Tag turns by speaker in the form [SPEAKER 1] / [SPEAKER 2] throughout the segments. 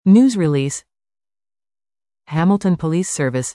[SPEAKER 1] News release. Hamilton Police Service.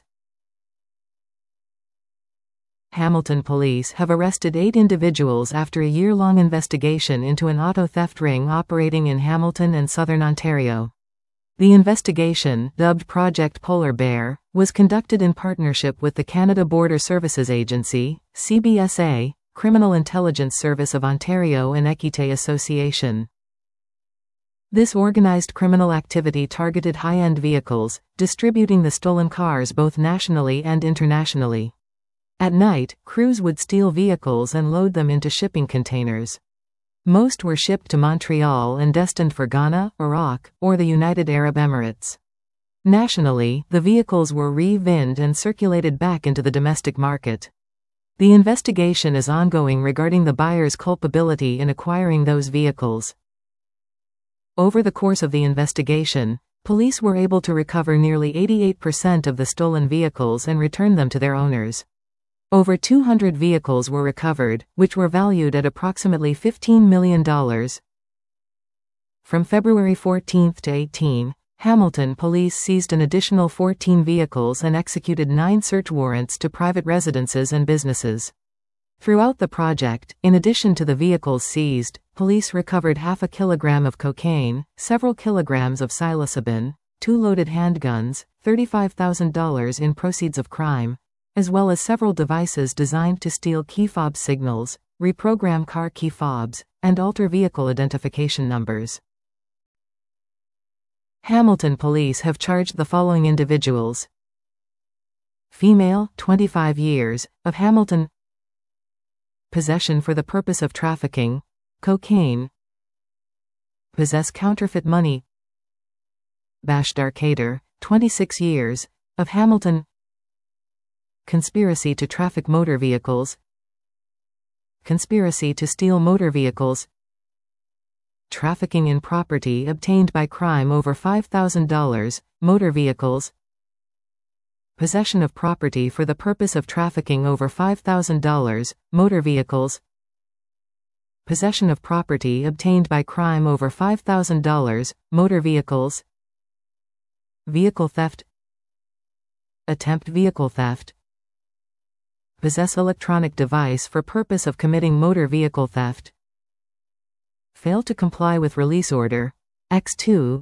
[SPEAKER 1] Hamilton police have arrested 8 individuals after a year-long investigation into an auto theft ring operating in Hamilton and southern Ontario. The investigation, dubbed Project Polar Bear, was conducted in partnership with the Canada Border Services Agency, CBSA, Criminal Intelligence Service of Ontario and Equité Association. This organized criminal activity targeted high-end vehicles, distributing the stolen cars both nationally and internationally. At night, crews would steal vehicles and load them into shipping containers. Most were shipped to Montreal and destined for Ghana, Iraq, or the United Arab Emirates. Nationally, the vehicles were re-VINed and circulated back into the domestic market. The investigation is ongoing regarding the buyer's culpability in acquiring those vehicles. Over the course of the investigation, police were able to recover nearly 88% of the stolen vehicles and return them to their owners. Over 200 vehicles were recovered, which were valued at approximately $15 million. From February 14 to 18, Hamilton police seized an additional 14 vehicles and executed 9 search warrants to private residences and businesses. Throughout the project, in addition to the vehicles seized, police recovered half a kilogram of cocaine, several kilograms of psilocybin, 2 loaded handguns, $35,000 in proceeds of crime, as well as several devices designed to steal key fob signals, reprogram car key fobs, and alter vehicle identification numbers. Hamilton police have charged the following individuals. Female, 25 years, of Hamilton. Possession for the purpose of trafficking, cocaine. Possess counterfeit money. Bashar Kader, 26 years, of Hamilton. Conspiracy to traffic motor vehicles. Conspiracy to steal motor vehicles. Trafficking in property obtained by crime over $5,000, motor vehicles. Possession of property for the purpose of trafficking over $5,000, motor vehicles. Possession of property obtained by crime over $5,000, motor vehicles. Vehicle theft. Attempt vehicle theft. Possess electronic device for purpose of committing motor vehicle theft. Fail to comply with release order, X2.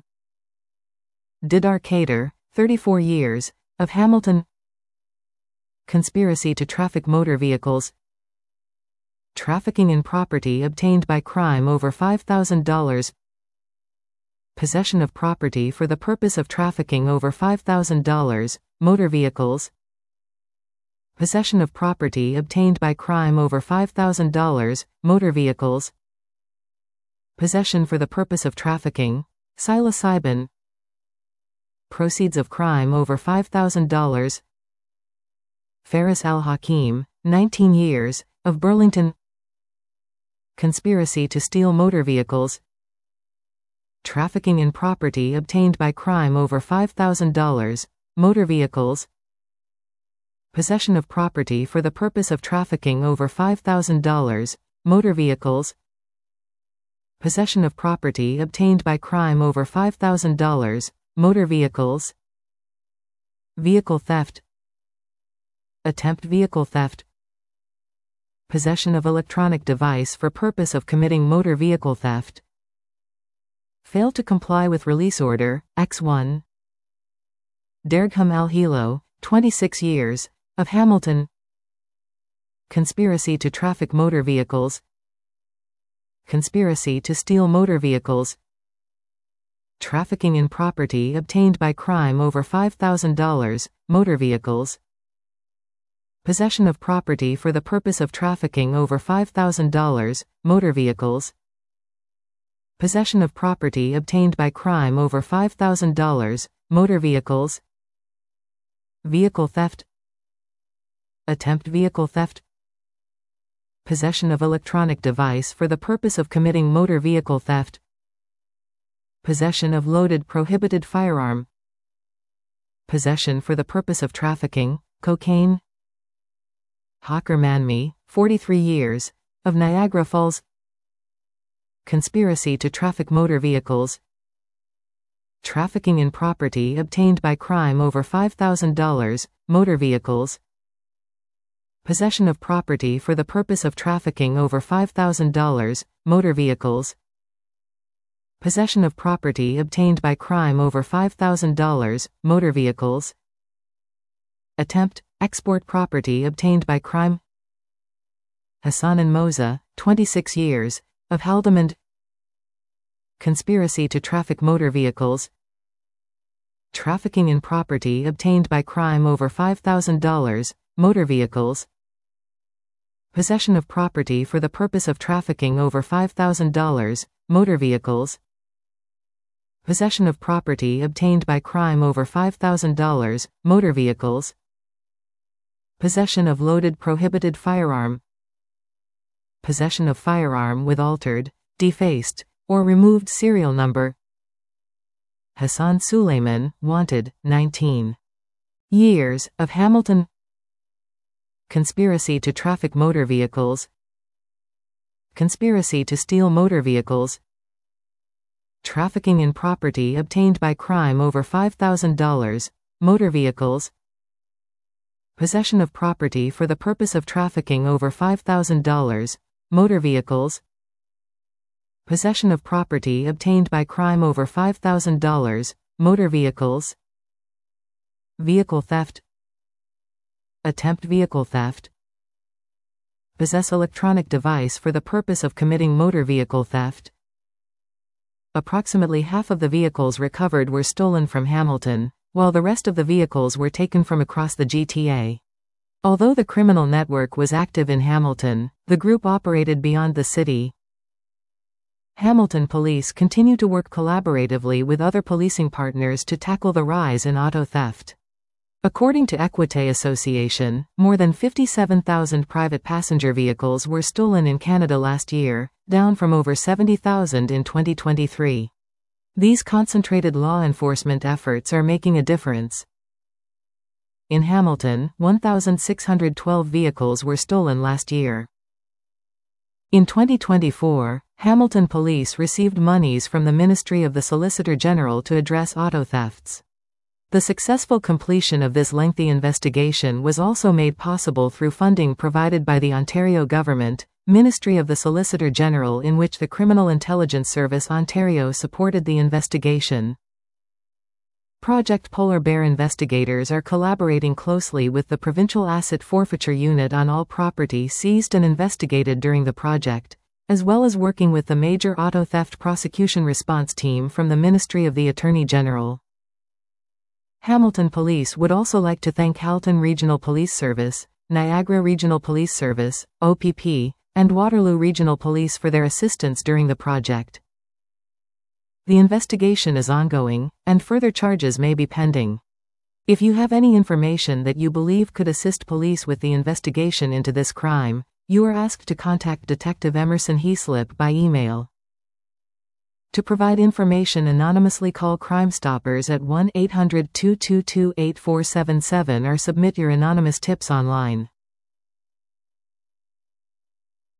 [SPEAKER 1] Bashar Kader, 34 years, of Hamilton. Conspiracy to traffic motor vehicles. Trafficking in property obtained by crime over $5,000. Possession of property for the purpose of trafficking over $5,000, motor vehicles. Possession of property obtained by crime over $5,000, motor vehicles. Possession for the purpose of trafficking, psilocybin. Proceeds of crime over $5,000. Faris Al-Hakim, 19 years, of Burlington. Conspiracy to steal motor vehicles. Trafficking in property obtained by crime over $5,000, motor vehicles. Possession of property for the purpose of trafficking over $5,000, motor vehicles. Possession of property obtained by crime over $5,000, motor vehicles. Vehicle theft. Attempt vehicle theft. Possession of electronic device for purpose of committing motor vehicle theft. Fail to comply with release order, X1. Dergham Al-Hilo, 26 years, of Hamilton. Conspiracy to traffic motor vehicles. Conspiracy to steal motor vehicles. Trafficking in property obtained by crime over $5,000, motor vehicles. Possession of property for the purpose of trafficking over $5,000, motor vehicles. Possession of property obtained by crime over $5,000, motor vehicles. Vehicle theft. Attempt vehicle theft. Possession of electronic device for the purpose of committing motor vehicle theft. Possession of loaded prohibited firearm. Possession for the purpose of trafficking, cocaine. Hawker Manmi, 43 years, of Niagara Falls. Conspiracy to traffic motor vehicles. trafficking in property obtained by crime over $5,000, motor vehicles, possession of property for the purpose of trafficking over $5,000, motor vehicles, possession of property obtained by crime over $5,000, motor vehicles, attempt, export property obtained by crime. Hassan and Moza, 26 years, of Haldimand. Conspiracy to traffic motor vehicles, trafficking in property obtained by crime over $5,000, motor vehicles, possession of property for the purpose of trafficking over $5,000, motor vehicles, possession of property obtained by crime over $5,000, motor vehicles, possession of loaded prohibited firearm, possession of firearm with altered, defaced, or removed serial number. Hassan Suleiman, wanted, 19 years, of Hamilton. Conspiracy to traffic motor vehicles, conspiracy to steal motor vehicles, trafficking in property obtained by crime over $5,000, motor vehicles, possession of property for the purpose of trafficking over $5,000, motor vehicles, possession of property obtained by crime over $5,000, motor vehicles, vehicle theft, attempt vehicle theft, possess electronic device for the purpose of committing motor vehicle theft. Approximately half of the vehicles recovered were stolen from Hamilton, while the rest of the vehicles were taken from across the GTA. Although the criminal network was active in Hamilton, the group operated beyond the city. Hamilton police continue to work collaboratively with other policing partners to tackle the rise in auto theft. According to Equite Association, more than 57,000 private passenger vehicles were stolen in Canada last year, down from over 70,000 in 2023. These concentrated law enforcement efforts are making a difference. In Hamilton, 1,612 vehicles were stolen last year. In 2024, Hamilton Police received monies from the Ministry of the Solicitor General to address auto thefts. The successful completion of this lengthy investigation was also made possible through funding provided by the Ontario Government, Ministry of the Solicitor General, in which the Criminal Intelligence Service Ontario supported the investigation. Project Polar Bear investigators are collaborating closely with the Provincial Asset Forfeiture Unit on all property seized and investigated during the project, as well as working with the Major Auto Theft Prosecution Response Team from the Ministry of the Attorney General. Hamilton Police would also like to thank Halton Regional Police Service, Niagara Regional Police Service, OPP, and Waterloo Regional Police for their assistance during the project. The investigation is ongoing, and further charges may be pending. If you have any information that you believe could assist police with the investigation into this crime, you are asked to contact Detective Emerson Heaslip by email. To provide information, anonymously call Crime Stoppers at 1-800-222-8477 or submit your anonymous tips online.